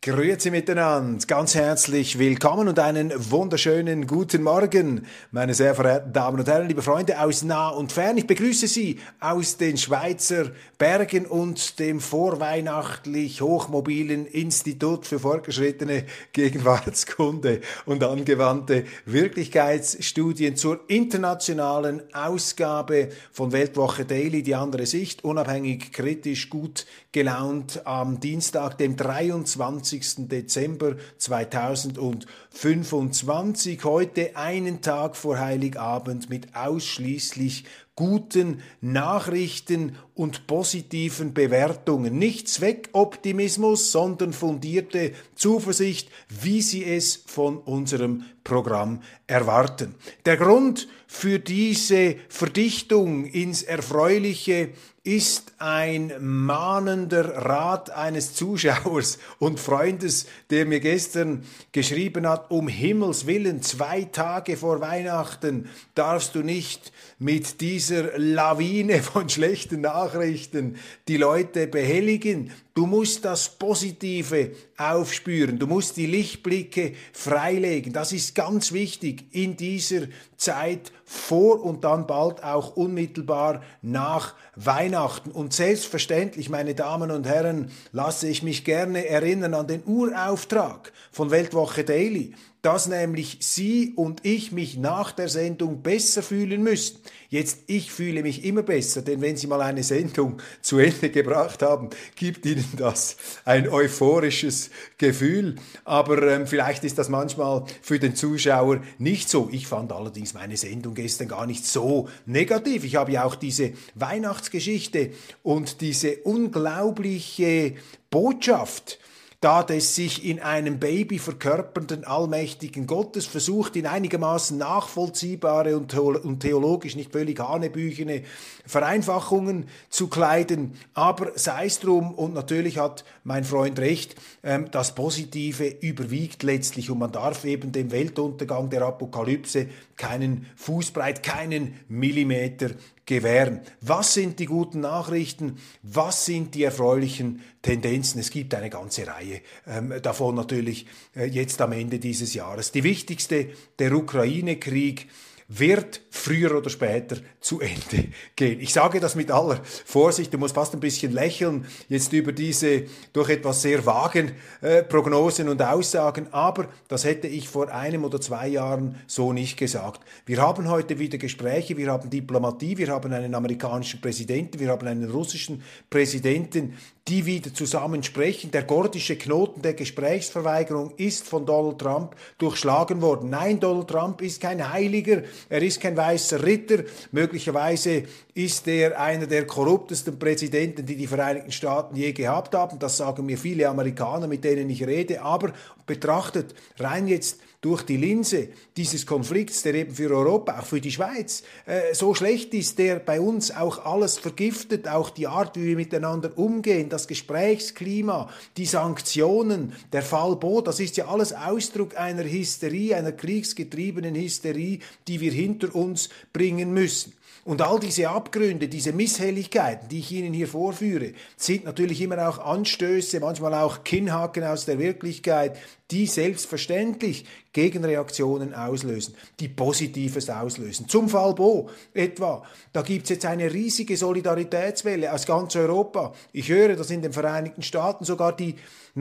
Grüezi miteinander, ganz herzlich willkommen und einen wunderschönen guten Morgen, meine sehr verehrten Damen und Herren, liebe Freunde aus nah und fern. Ich begrüße Sie aus den Schweizer Bergen und dem vorweihnachtlich hochmobilen Institut für fortgeschrittene Gegenwartskunde und angewandte Wirklichkeitsstudien zur internationalen Ausgabe von Weltwoche Daily, die andere Sicht, unabhängig, kritisch, gut gelaunt am Dienstag, dem 23. Dezember 2025, heute einen Tag vor Heiligabend mit ausschließlich guten Nachrichten und positiven Bewertungen. Nicht Zweckoptimismus, sondern fundierte Zuversicht, wie Sie es von unserem Programm erwarten. Der Grund für diese Verdichtung ins Erfreuliche ist ein mahnender Rat eines Zuschauers und Freundes, der mir gestern geschrieben hat: Um Himmels Willen, 2 Tage vor Weihnachten darfst du nicht mit dieser Lawine von schlechten Nachrichten die Leute behelligen. Du musst das Positive aufspüren, du musst die Lichtblicke freilegen. Das ist ganz wichtig in dieser Zeit vor und dann bald auch unmittelbar nach Weihnachten. Und selbstverständlich, meine Damen und Herren, lasse ich mich gerne erinnern an den Urauftrag von Weltwoche Daily, dass nämlich Sie und ich mich nach der Sendung besser fühlen müssen. Jetzt, ich fühle mich immer besser, denn wenn Sie mal eine Sendung zu Ende gebracht haben, gibt Ihnen das ein euphorisches Gefühl. Aber vielleicht ist das manchmal für den Zuschauer nicht so. Ich fand allerdings meine Sendung gestern gar nicht so negativ. Ich habe ja auch diese Weihnachtsgeschichte und diese unglaubliche Botschaft, da des sich in einem Baby verkörpernden allmächtigen Gottes versucht, in einigermaßen nachvollziehbare und theologisch nicht völlig hanebüchene Vereinfachungen zu kleiden. Aber sei es drum, und natürlich hat mein Freund recht, das Positive überwiegt letztlich und man darf eben dem Weltuntergang der Apokalypse keinen Fußbreit, keinen Millimeter gewähren. Was sind die guten Nachrichten? Was sind die erfreulichen Tendenzen? Es gibt eine ganze Reihe davon natürlich jetzt am Ende dieses Jahres. Die wichtigste, der Ukraine-Krieg, wird früher oder später zu Ende gehen. Ich sage das mit aller Vorsicht, du musst fast ein bisschen lächeln jetzt über diese doch etwas sehr vagen Prognosen und Aussagen, aber das hätte ich vor 1 oder 2 Jahren so nicht gesagt. Wir haben heute wieder Gespräche, wir haben Diplomatie, wir haben einen amerikanischen Präsidenten, wir haben einen russischen Präsidenten, die wieder zusammen sprechen. Der gordische Knoten der Gesprächsverweigerung ist von Donald Trump durchschlagen worden. Nein, Donald Trump ist kein Heiliger, er ist kein weißer Ritter, möglicherweise ist er einer der korruptesten Präsidenten, die die Vereinigten Staaten je gehabt haben. Das sagen mir viele Amerikaner, mit denen ich rede, aber betrachtet rein jetzt durch die Linse dieses Konflikts, der eben für Europa, auch für die Schweiz, so schlecht ist, der bei uns auch alles vergiftet, auch die Art, wie wir miteinander umgehen, das Gesprächsklima, die Sanktionen, der Fall Bo, das ist ja alles Ausdruck einer Hysterie, einer kriegsgetriebenen Hysterie, die wir hinter uns bringen müssen. Und all diese Abgründe, diese Misshelligkeiten, die ich Ihnen hier vorführe, sind natürlich immer auch Anstöße, manchmal auch Kinnhaken aus der Wirklichkeit, die selbstverständlich Gegenreaktionen auslösen, die Positives auslösen. Zum Fall Bo etwa, da gibt's jetzt eine riesige Solidaritätswelle aus ganz Europa. Ich höre, dass in den Vereinigten Staaten sogar die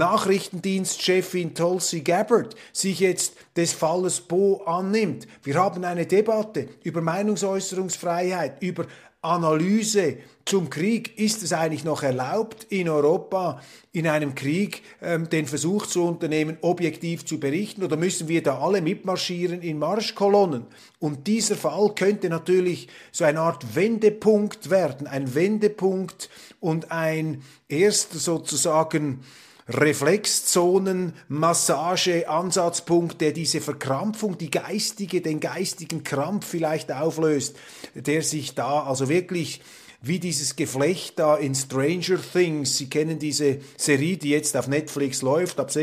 Nachrichtendienstchefin Tulsi Gabbard sich jetzt des Falles Bo annimmt. Wir haben eine Debatte über Meinungsäußerungsfreiheit, über Analyse zum Krieg. Ist es eigentlich noch erlaubt, in Europa in einem Krieg den Versuch zu unternehmen, objektiv zu berichten, oder müssen wir da alle mitmarschieren in Marschkolonnen? Und dieser Fall könnte natürlich so eine Art Wendepunkt werden, ein Wendepunkt und ein erster sozusagen Reflexzonen-Massage-Ansatzpunkt, der diese Verkrampfung, den geistigen Krampf vielleicht auflöst, der sich da also wirklich wie dieses Geflecht da in Stranger Things. Sie kennen diese Serie, die jetzt auf Netflix läuft. Ab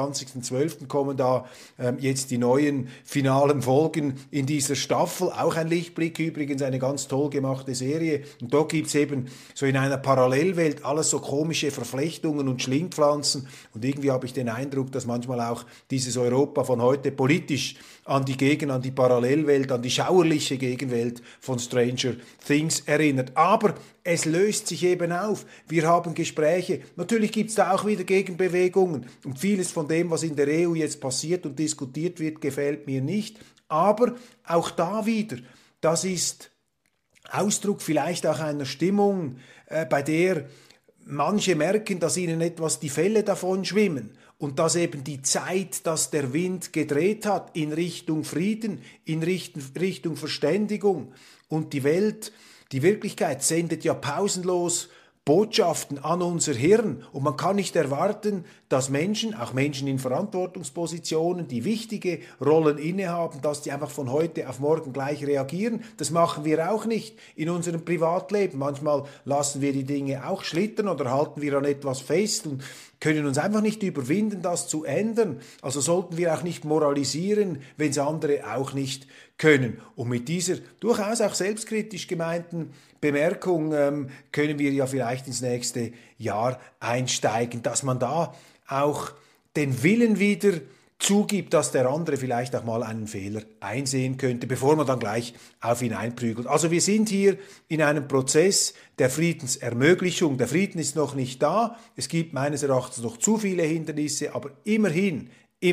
26.12. kommen da jetzt die neuen finalen Folgen in dieser Staffel. Auch ein Lichtblick übrigens, eine ganz toll gemachte Serie. Und da gibt's eben so in einer Parallelwelt alles so komische Verflechtungen und Schlingpflanzen. Und irgendwie habe ich den Eindruck, dass manchmal auch dieses Europa von heute politisch an die Parallelwelt, an die schauerliche Gegenwelt von Stranger Things erinnert. Aber es löst sich eben auf. Wir haben Gespräche. Natürlich gibt es da auch wieder Gegenbewegungen. Und vieles von dem, was in der EU jetzt passiert und diskutiert wird, gefällt mir nicht. Aber auch da wieder, das ist Ausdruck vielleicht auch einer Stimmung, bei der manche merken, dass ihnen etwas die Fälle davon schwimmen. Und dass eben die Zeit, dass der Wind gedreht hat in Richtung Frieden, in Richtung Verständigung. Und die Welt, die Wirklichkeit sendet ja pausenlos Botschaften an unser Hirn. Und man kann nicht erwarten, dass Menschen, auch Menschen in Verantwortungspositionen, die wichtige Rollen innehaben, dass die einfach von heute auf morgen gleich reagieren. Das machen wir auch nicht in unserem Privatleben. Manchmal lassen wir die Dinge auch schlittern oder halten wir an etwas fest und können uns einfach nicht überwinden, das zu ändern. Also sollten wir auch nicht moralisieren, wenn es andere auch nicht können. Und mit dieser durchaus auch selbstkritisch gemeinten Bemerkung können wir ja vielleicht ins nächste Jahr einsteigen, dass man da auch den Willen wieder zugibt, dass der andere vielleicht auch mal einen Fehler einsehen könnte, bevor man dann gleich auf ihn einprügelt. Also wir sind hier in einem Prozess der Friedensermöglichung. Der Frieden ist noch nicht da. Es gibt meines Erachtens noch zu viele Hindernisse, aber immerhin,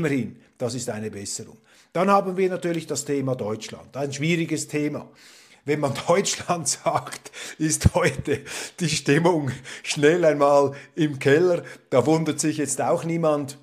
das ist eine Besserung. Dann haben wir natürlich das Thema Deutschland, ein schwieriges Thema. Wenn man Deutschland sagt, ist heute die Stimmung schnell einmal im Keller. Da wundert sich jetzt auch niemand,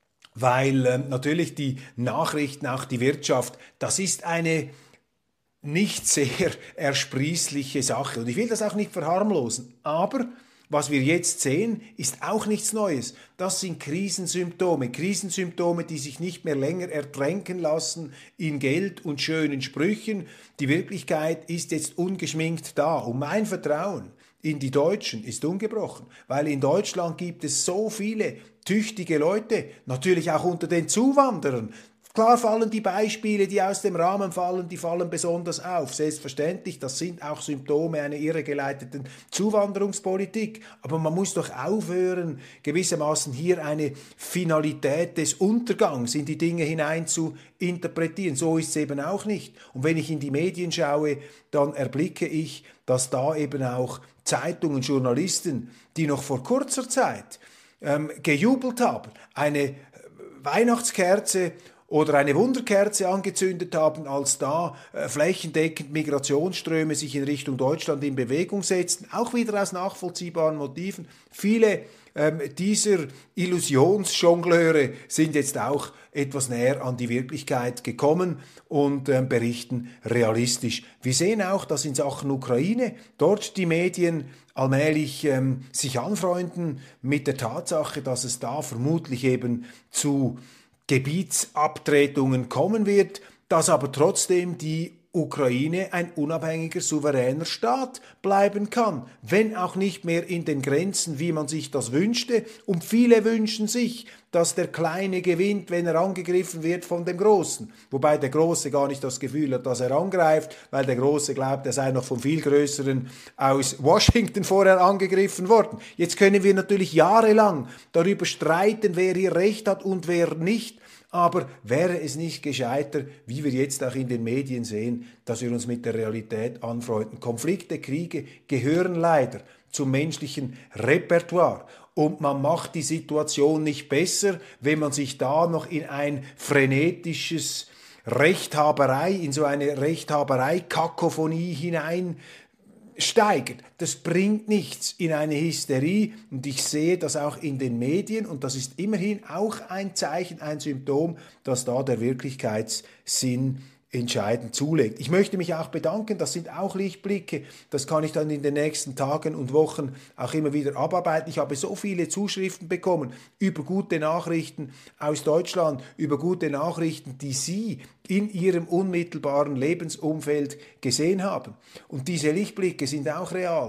weil natürlich die Nachrichten, auch die Wirtschaft, das ist eine nicht sehr ersprießliche Sache. Und ich will das auch nicht verharmlosen, aber was wir jetzt sehen, ist auch nichts Neues. Das sind Krisensymptome, die sich nicht mehr länger ertränken lassen in Geld und schönen Sprüchen. Die Wirklichkeit ist jetzt ungeschminkt da. Und mein Vertrauen in die Deutschen ist ungebrochen, weil in Deutschland gibt es so viele tüchtige Leute, natürlich auch unter den Zuwanderern. Klar fallen die Beispiele, die aus dem Rahmen fallen, die fallen besonders auf. Selbstverständlich, das sind auch Symptome einer irregeleiteten Zuwanderungspolitik. Aber man muss doch aufhören, gewissermaßen hier eine Finalität des Untergangs in die Dinge hinein zu interpretieren. So ist es eben auch nicht. Und wenn ich in die Medien schaue, dann erblicke ich, dass da eben auch Zeitungen, Journalisten, die noch vor kurzer Zeit gejubelt haben, eine Weihnachtskerze oder eine Wunderkerze angezündet haben, als da flächendeckend Migrationsströme sich in Richtung Deutschland in Bewegung setzten, auch wieder aus nachvollziehbaren Motiven. Viele dieser Illusionsjongleure sind jetzt auch etwas näher an die Wirklichkeit gekommen und berichten realistisch. Wir sehen auch, dass in Sachen Ukraine dort die Medien allmählich sich anfreunden mit der Tatsache, dass es da vermutlich eben zu Gebietsabtretungen kommen wird, dass aber trotzdem die Ukraine ein unabhängiger, souveräner Staat bleiben kann, wenn auch nicht mehr in den Grenzen, wie man sich das wünschte. Und viele wünschen sich, dass der Kleine gewinnt, wenn er angegriffen wird von dem Großen. Wobei der Große gar nicht das Gefühl hat, dass er angreift, weil der Große glaubt, er sei noch vom viel Größeren aus Washington vorher angegriffen worden. Jetzt können wir natürlich jahrelang darüber streiten, wer hier Recht hat und wer nicht. Aber wäre es nicht gescheiter, wie wir jetzt auch in den Medien sehen, dass wir uns mit der Realität anfreunden? Konflikte, Kriege gehören leider zum menschlichen Repertoire. Und man macht die Situation nicht besser, wenn man sich da noch in ein frenetisches Rechthaberei, in so eine Rechthaberei-Kakophonie hinein steigert. Das bringt nichts in eine Hysterie und ich sehe das auch in den Medien und das ist immerhin auch ein Zeichen, ein Symptom, dass da der Wirklichkeitssinn entscheidend zulegt. Ich möchte mich auch bedanken, das sind auch Lichtblicke, das kann ich dann in den nächsten Tagen und Wochen auch immer wieder abarbeiten. Ich habe so viele Zuschriften bekommen über gute Nachrichten aus Deutschland, über gute Nachrichten, die Sie in Ihrem unmittelbaren Lebensumfeld gesehen haben. Und diese Lichtblicke sind auch real.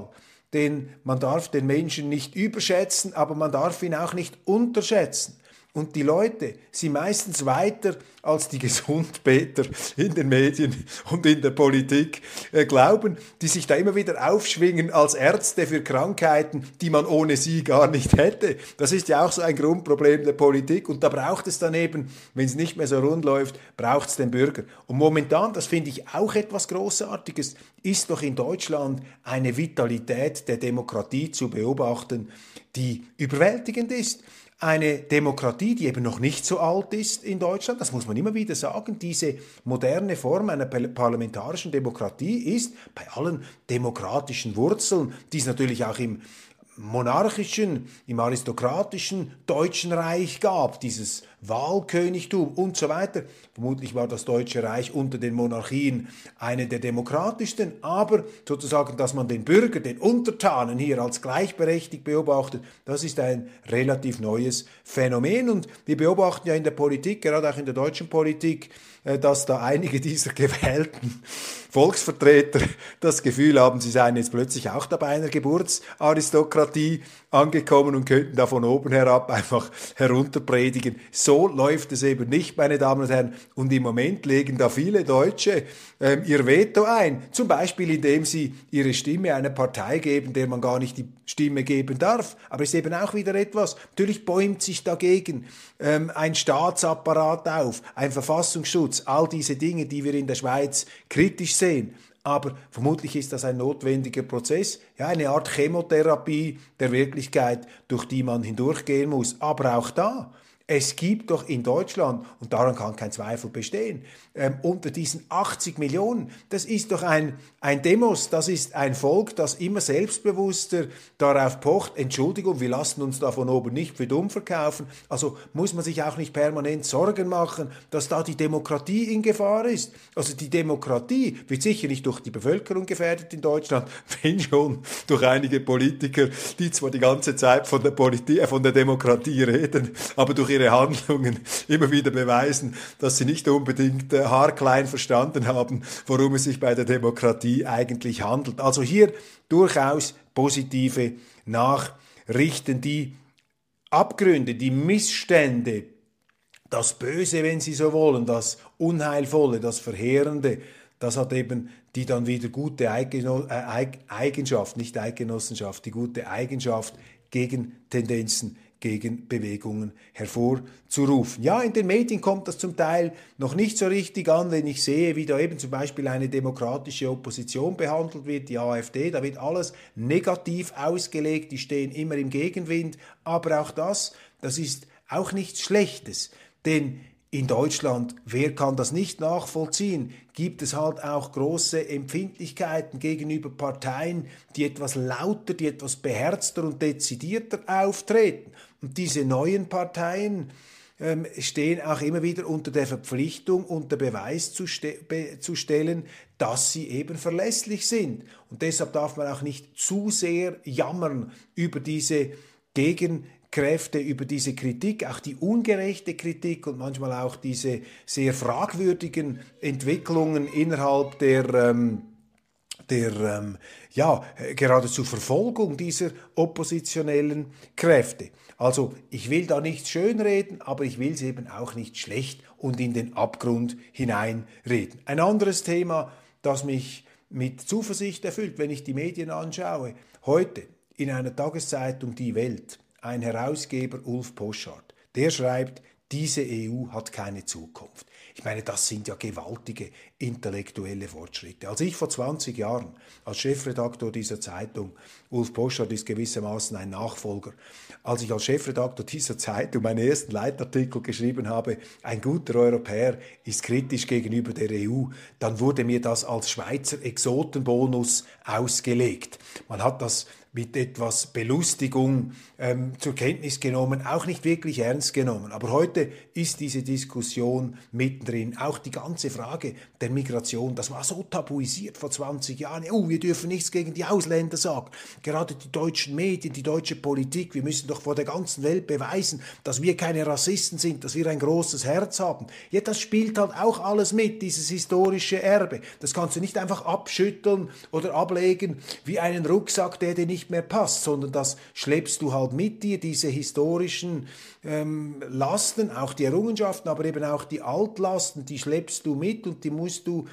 denn man darf den Menschen nicht überschätzen, aber man darf ihn auch nicht unterschätzen. Und die Leute sind meistens weiter, als die Gesundbeter in den Medien und in der Politik glauben, die sich da immer wieder aufschwingen als Ärzte für Krankheiten, die man ohne sie gar nicht hätte. Das ist ja auch so ein Grundproblem der Politik. Und da braucht es dann eben, wenn es nicht mehr so rund läuft, braucht es den Bürger. Und momentan, das finde ich auch etwas Großartiges, ist doch in Deutschland eine Vitalität der Demokratie zu beobachten, die überwältigend ist. Eine Demokratie, die eben noch nicht so alt ist in Deutschland, das muss man immer wieder sagen, diese moderne Form einer parlamentarischen Demokratie ist bei allen demokratischen Wurzeln, die es natürlich auch im monarchischen, im aristokratischen Deutschen Reich gab, dieses Wahlkönigtum und so weiter. Vermutlich war das Deutsche Reich unter den Monarchien eine der demokratischsten, aber sozusagen, dass man den Bürger, den Untertanen hier als gleichberechtigt beobachtet, das ist ein relativ neues Phänomen und wir beobachten ja in der Politik, gerade auch in der deutschen Politik, dass da einige dieser gewählten Volksvertreter das Gefühl haben, sie seien jetzt plötzlich auch da bei einer Geburtsaristokratie angekommen und könnten da von oben herab einfach herunterpredigen. So läuft es eben nicht, meine Damen und Herren. Und im Moment legen da viele Deutsche ihr Veto ein. Zum Beispiel, indem sie ihre Stimme einer Partei geben, der man gar nicht die Stimme geben darf. Aber es ist eben auch wieder etwas. Natürlich bäumt sich dagegen ein Staatsapparat auf, ein Verfassungsschutz, all diese Dinge, die wir in der Schweiz kritisch sehen. Aber vermutlich ist das ein notwendiger Prozess, ja, eine Art Chemotherapie der Wirklichkeit, durch die man hindurchgehen muss. Aber auch da, es gibt doch in Deutschland, und daran kann kein Zweifel bestehen, unter diesen 80 Millionen, das ist doch ein Demos, das ist ein Volk, das immer selbstbewusster darauf pocht, Entschuldigung, wir lassen uns da von oben nicht für dumm verkaufen, also muss man sich auch nicht permanent Sorgen machen, dass da die Demokratie in Gefahr ist. Also die Demokratie wird sicher nicht durch die Bevölkerung gefährdet in Deutschland, wenn schon durch einige Politiker, die zwar die ganze Zeit von der Demokratie reden, aber durch ihre Handlungen immer wieder beweisen, dass sie nicht unbedingt haarklein verstanden haben, worum es sich bei der Demokratie eigentlich handelt. Also hier durchaus positive Nachrichten, die Abgründe, die Missstände, das Böse, wenn Sie so wollen, das Unheilvolle, das Verheerende, das hat eben die dann wieder gute Eigenschaft, nicht Eidgenossenschaft, die gute Eigenschaft, Gegentendenzen, Gegenbewegungen hervorzurufen. Ja, in den Medien kommt das zum Teil noch nicht so richtig an, wenn ich sehe, wie da eben zum Beispiel eine demokratische Opposition behandelt wird, die AfD, da wird alles negativ ausgelegt, die stehen immer im Gegenwind, aber auch das ist auch nichts Schlechtes, denn in Deutschland, wer kann das nicht nachvollziehen, gibt es halt auch große Empfindlichkeiten gegenüber Parteien, die etwas lauter, die etwas beherzter und dezidierter auftreten. Und diese neuen Parteien stehen auch immer wieder unter der Verpflichtung, unter Beweis zu stellen, dass sie eben verlässlich sind. Und deshalb darf man auch nicht zu sehr jammern über diese Gegenkräfte, über diese Kritik, auch die ungerechte Kritik und manchmal auch diese sehr fragwürdigen Entwicklungen innerhalb der geradezu Verfolgung dieser oppositionellen Kräfte. Also ich will da nichts schönreden, aber ich will es eben auch nicht schlecht und in den Abgrund hineinreden. Ein anderes Thema, das mich mit Zuversicht erfüllt, wenn ich die Medien anschaue. Heute in einer Tageszeitung Die Welt, ein Herausgeber Ulf Poschardt, der schreibt, diese EU hat keine Zukunft. Ich meine, das sind ja gewaltige intellektuelle Fortschritte. Als ich vor 20 Jahren als Chefredaktor dieser Zeitung, Ulf Poschardt ist gewissermaßen ein Nachfolger, als ich als Chefredaktor dieser Zeitung meinen ersten Leitartikel geschrieben habe, ein guter Europäer ist kritisch gegenüber der EU, dann wurde mir das als Schweizer Exotenbonus ausgelegt. Man hat das mit etwas Belustigung zur Kenntnis genommen, auch nicht wirklich ernst genommen. Aber heute ist diese Diskussion mittendrin. Auch die ganze Frage der Migration, das war so tabuisiert vor 20 Jahren. Oh, wir dürfen nichts gegen die Ausländer sagen. Gerade die deutschen Medien, die deutsche Politik, wir müssen doch vor der ganzen Welt beweisen, dass wir keine Rassisten sind, dass wir ein großes Herz haben. Ja, das spielt halt auch alles mit, dieses historische Erbe. Das kannst du nicht einfach abschütteln oder ablegen wie einen Rucksack, der dir nicht mehr passt, sondern das schleppst du halt mit dir, diese historischen Lasten, auch die Errungenschaften, aber eben auch die Altlasten, die schleppst du mit und die musst du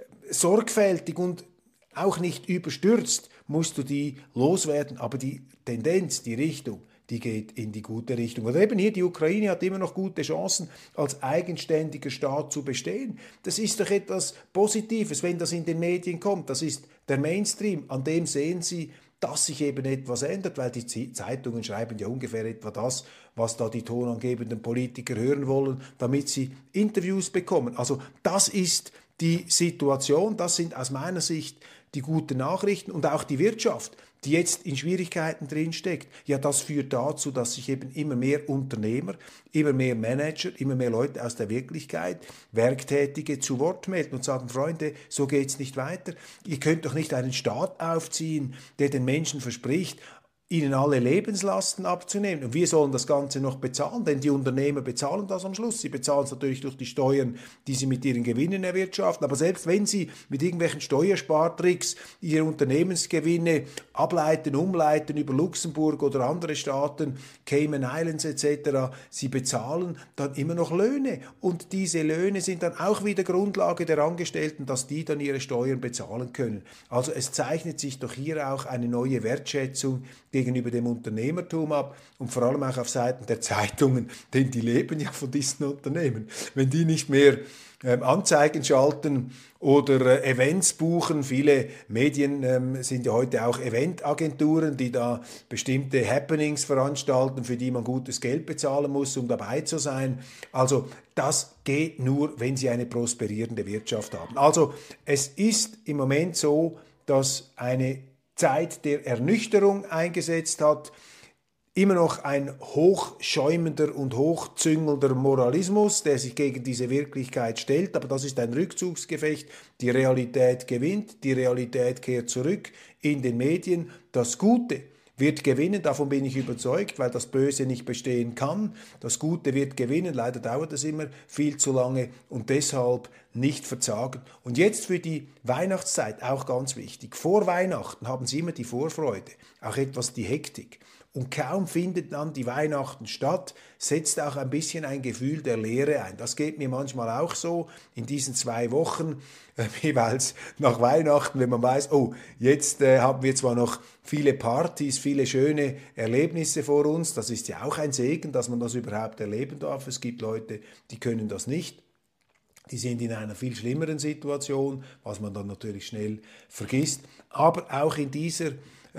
sorgfältig und auch nicht überstürzt, musst du die loswerden, aber die Tendenz, die Richtung, die geht in die gute Richtung. Oder eben hier, die Ukraine hat immer noch gute Chancen, als eigenständiger Staat zu bestehen. Das ist doch etwas Positives, wenn das in den Medien kommt. Das ist der Mainstream, an dem sehen Sie, dass sich eben etwas ändert, weil die Zeitungen schreiben ja ungefähr etwa das, was da die tonangebenden Politiker hören wollen, damit sie Interviews bekommen. Also das ist die Situation, das sind aus meiner Sicht die guten Nachrichten und auch die Wirtschaft, die jetzt in Schwierigkeiten drinsteckt. Ja, das führt dazu, dass sich eben immer mehr Unternehmer, immer mehr Manager, immer mehr Leute aus der Wirklichkeit, Werktätige zu Wort melden und sagen, Freunde, so geht's nicht weiter. Ihr könnt doch nicht einen Staat aufziehen, der den Menschen verspricht, ihnen alle Lebenslasten abzunehmen. Und wir sollen das Ganze noch bezahlen, denn die Unternehmer bezahlen das am Schluss. Sie bezahlen es natürlich durch die Steuern, die sie mit ihren Gewinnen erwirtschaften. Aber selbst wenn sie mit irgendwelchen Steuerspartricks ihre Unternehmensgewinne ableiten, umleiten über Luxemburg oder andere Staaten, Cayman Islands etc., sie bezahlen dann immer noch Löhne. Und diese Löhne sind dann auch wieder Grundlage der Angestellten, dass die dann ihre Steuern bezahlen können. Also es zeichnet sich doch hier auch eine neue Wertschätzung gegenüber dem Unternehmertum ab und vor allem auch auf Seiten der Zeitungen, denn die leben ja von diesen Unternehmen. Wenn die nicht mehr Anzeigen schalten oder Events buchen, viele Medien sind ja heute auch Eventagenturen, die da bestimmte Happenings veranstalten, für die man gutes Geld bezahlen muss, um dabei zu sein. Also das geht nur, wenn sie eine prosperierende Wirtschaft haben. Also es ist im Moment so, dass eine Zeit der Ernüchterung eingesetzt hat, immer noch ein hochschäumender und hochzüngelnder Moralismus, der sich gegen diese Wirklichkeit stellt, aber das ist ein Rückzugsgefecht. Die Realität gewinnt, die Realität kehrt zurück in den Medien. Das Gute wird gewinnen, davon bin ich überzeugt, weil das Böse nicht bestehen kann. Das Gute wird gewinnen, leider dauert es immer viel zu lange und deshalb nicht verzagen. Und jetzt für die Weihnachtszeit auch ganz wichtig. Vor Weihnachten haben Sie immer die Vorfreude, auch etwas die Hektik. Und kaum findet dann die Weihnachten statt, setzt auch ein bisschen ein Gefühl der Leere ein. Das geht mir manchmal auch so in diesen 2 Wochen, jeweils nach Weihnachten, wenn man weiß, oh, jetzt haben wir zwar noch viele Partys, viele schöne Erlebnisse vor uns. Das ist ja auch ein Segen, dass man das überhaupt erleben darf. Es gibt Leute, die können das nicht. Die sind in einer viel schlimmeren Situation, was man dann natürlich schnell vergisst. Aber auch in dieser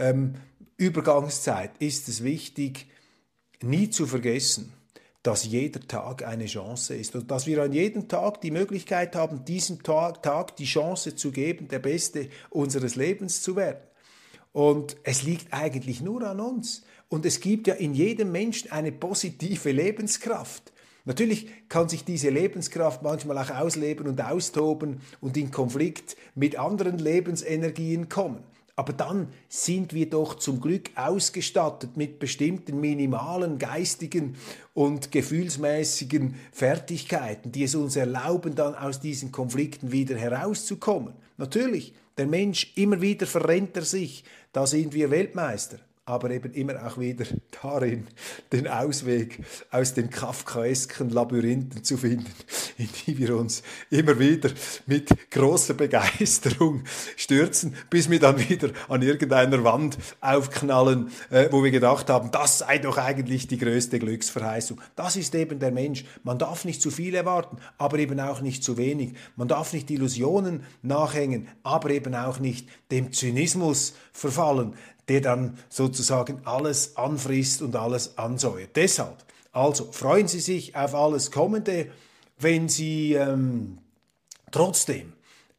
Übergangszeit ist es wichtig, nie zu vergessen, dass jeder Tag eine Chance ist und dass wir an jedem Tag die Möglichkeit haben, diesem Tag die Chance zu geben, der Beste unseres Lebens zu werden. Und es liegt eigentlich nur an uns. Und es gibt ja in jedem Menschen eine positive Lebenskraft. Natürlich kann sich diese Lebenskraft manchmal auch ausleben und austoben und in Konflikt mit anderen Lebensenergien kommen. Aber dann sind wir doch zum Glück ausgestattet mit bestimmten minimalen geistigen und gefühlsmäßigen Fertigkeiten, die es uns erlauben, dann aus diesen Konflikten wieder herauszukommen. Natürlich, der Mensch, immer wieder verrennt er sich, da sind wir Weltmeister. Aber eben immer auch wieder darin, den Ausweg aus den kafkaesken Labyrinthen zu finden, in die wir uns immer wieder mit großer Begeisterung stürzen, bis wir dann wieder an irgendeiner Wand aufknallen, wo wir gedacht haben, das sei doch eigentlich die größte Glücksverheißung. Das ist eben der Mensch. Man darf nicht zu viel erwarten, aber eben auch nicht zu wenig. Man darf nicht Illusionen nachhängen, aber eben auch nicht dem Zynismus verfallen, der dann sozusagen alles anfrisst und alles ansäuert. Deshalb, also freuen Sie sich auf alles Kommende, wenn Sie trotzdem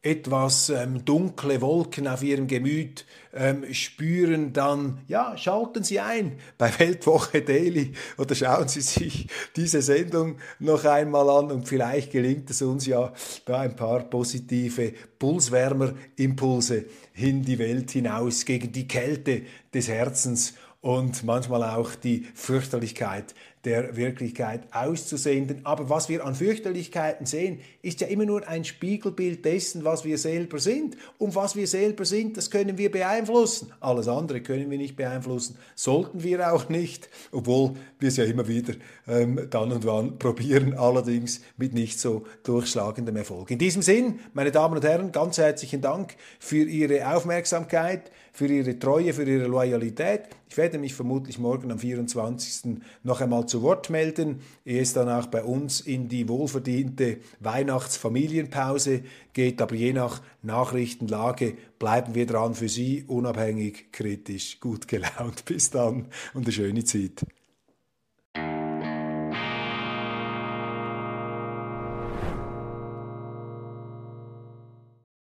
etwas dunkle Wolken auf ihrem Gemüt spüren, dann ja, schalten Sie ein bei Weltwoche Daily oder schauen Sie sich diese Sendung noch einmal an und vielleicht gelingt es uns ja, da ein paar positive Pulswärmerimpulse in die Welt hinaus gegen die Kälte des Herzens und manchmal auch die Fürchterlichkeit der Wirklichkeit auszusenden. Aber was wir an Fürchterlichkeiten sehen, ist ja immer nur ein Spiegelbild dessen, was wir selber sind. Und was wir selber sind, das können wir beeinflussen. Alles andere können wir nicht beeinflussen, sollten wir auch nicht, obwohl wir es ja immer wieder dann und wann probieren, allerdings mit nicht so durchschlagendem Erfolg. In diesem Sinn, meine Damen und Herren, ganz herzlichen Dank für Ihre Aufmerksamkeit, für Ihre Treue, für Ihre Loyalität. Ich werde mich vermutlich morgen am 24. noch einmal zu Wort melden, ehe es dann auch bei uns in die wohlverdiente Weihnachtsfamilienpause geht. Aber je nach Nachrichtenlage bleiben wir dran für Sie, unabhängig, kritisch, gut gelaunt. Bis dann und eine schöne Zeit.